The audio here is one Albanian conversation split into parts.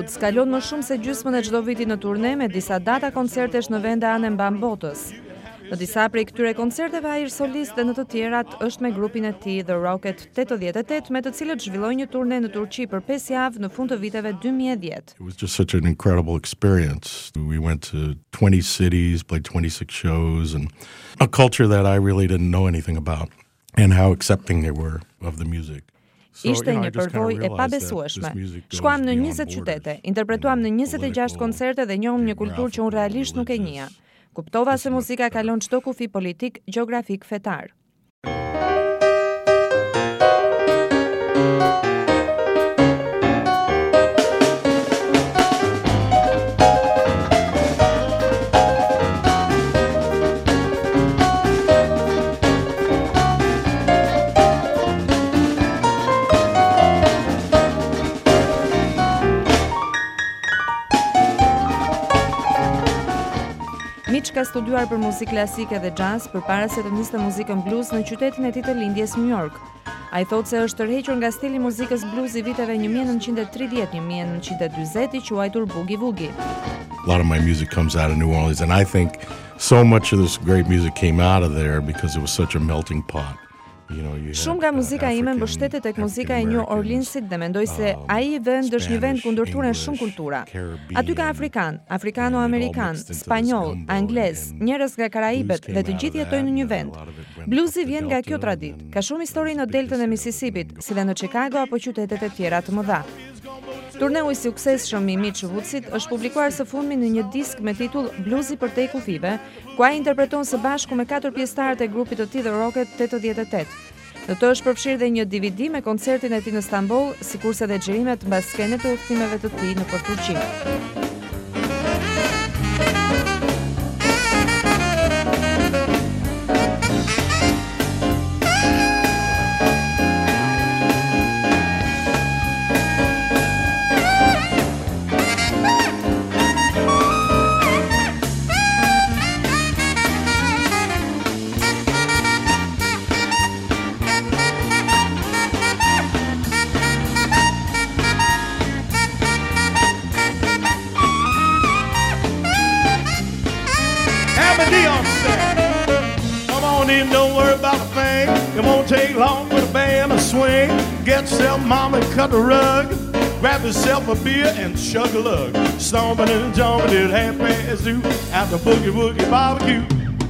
Youth kalon më shumë se gjysmën e çdo viti në turne me disa data koncertesh në vende anë mban botës. Në disa prej këtyre koncerteve ai është solist dhe në të tjerat është me grupin e tij The Rocket 88 me të cilët zhvilloi një turne në Turqi për 5 javë në fund të viteve 2010. It was just such an incredible experience. We went to 20 cities, played 26 shows and a culture that I really didn't know anything about and how accepting they were of the music. Ishte një përvojë e pabesueshme. Shkuam në 20 qytete, interpretuam në 26 koncerte dhe njohëm një kulturë që unë realisht nuk e njeh. Kuptova se muzika kalon çdo kufi politik, gjeografik, fetar. Mitch ka studiuar për muzikë klasike dhe jazz përpara se të niste muzikën blues në qytetin e tij të lindjes New York. Ai thotë se është tërhequr nga stili i muzikës blues i viteve 1930-1940 i quajtur boogie woogie. A lot of my music comes out of New Orleans and I think so much of this great music came out of there because it was such a melting pot. Shumë nga muzika ime mbështetet tek muzika e New Orleansit dhe mendoj se ai vend është një vend ku ndërthuren shumë kultura. Aty ka afrikan, afrikano-amerikan, spanjoll, anglez, njerëz nga Karaibet dhe të gjithë jetojnë në një vend. Bluesi vjen nga kjo traditë. Ka shumë histori në deltën e Mississippit, si dhe në Chicago apo qytetet e tjera të mëdha. Turneu i suksesshëm i Mitch Woodsit është publikuar së fundmi në një disk me titull Bluesi për te kufive, ku ai interpreton së bashku me 4 pjesëtarët e grupit të tij The Rocket 88. Në të është përfshirë dhe një DVD me koncertin e tij në Stamboll, sikurse dhe xhirimet mbas skenet të udhëtimeve të tij nëpër Turqi. Don't worry about a thing. It won't take long with a band to swing. Get yourself, mama, and cut the rug. Grab yourself a beer and chug a lug. Stomping and jumping till 2:30 at the boogie woogie barbecue.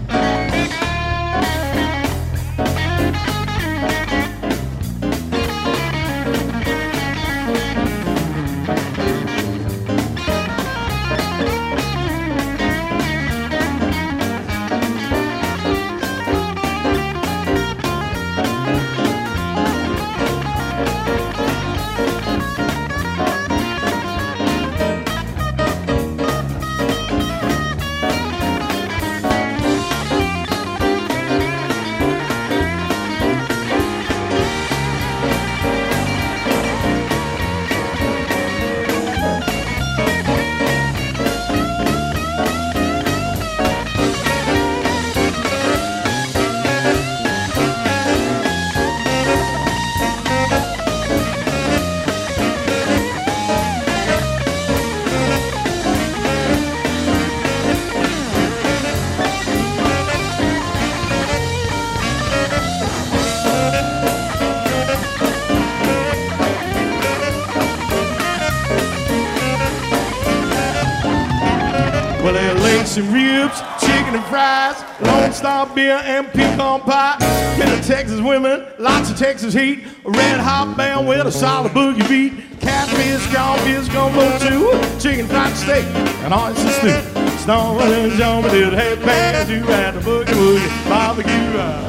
Well, there are legs and ribs, chicken and fries, Lone Star beer and pecan pie. Bit of Texas women, lots of Texas heat, a red hot band with a solid boogie beat. Catfish, crawfish, gumbo too, chicken fried steak and oyster stew. Stomping and jumping till 2:30 at the boogie woogie barbecue.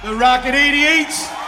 the Rocket 88s.